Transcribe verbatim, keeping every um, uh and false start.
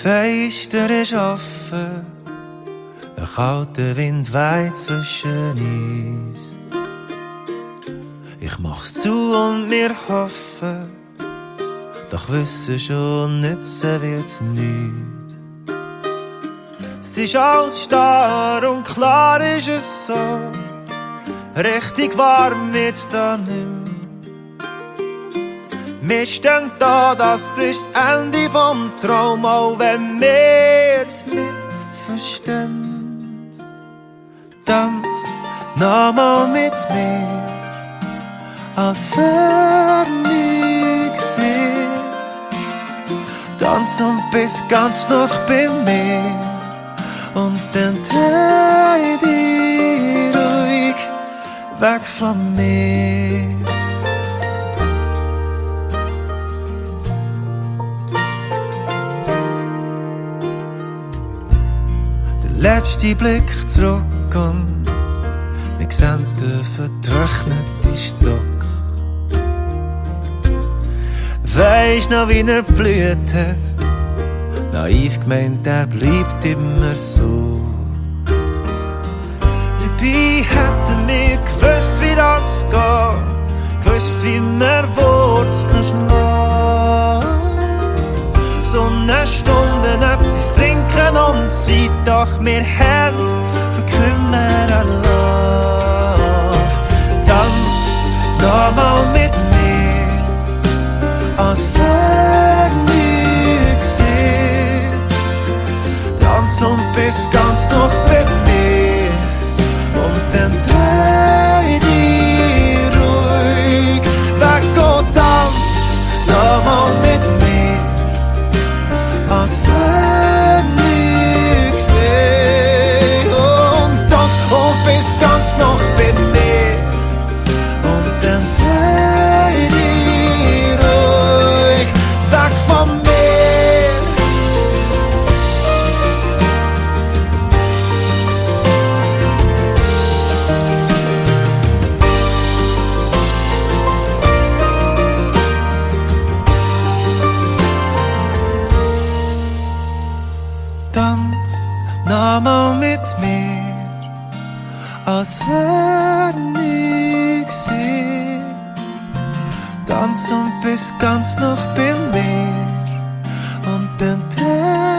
Fenster ist offen, ein kalter Wind weht zwischen uns. Ich mach's zu und wir hoffen, doch wissen schon, nützen wird's nichts. Es ist alles starr und klar ist es so, richtig warm wird's da nicht mehr. Wir stehen da, das ist das Ende vom Traum, auch wenn wir's nicht verstehen. Tanz nochmal mit mir, als wär nichts gewesen. Tanz und bist ganz noch bei mir, und dann dreh dich ruhig weg von mir. Der letzte Blick zurück und wir sehen den vertrockneten Stock. Weisst noch, wie er blüht hat, naiv gemeint, er bleibt immer so. Dabei hätten wir gewusst, wie das geht, gewusst, wie man Wurzeln schlägt. So eine Stunde etwas trinken und Zeit, doch wir haben's verkümmern lassen. Tanz nochmal mit mir, als wär nichts gewesen. Tanz und bist ganz noch bei mir, und dann dreh dich ruhig weg und tanz nochmal mit mir, als wär nichts gewesen. Und tanz und bist ganz noch bei mir, und dann dreh dich ruhig weg von mir. Tanz nochmal mit mir, als wär nichts gewesen. Tanz und bist ganz noch bei mir, und dann dreh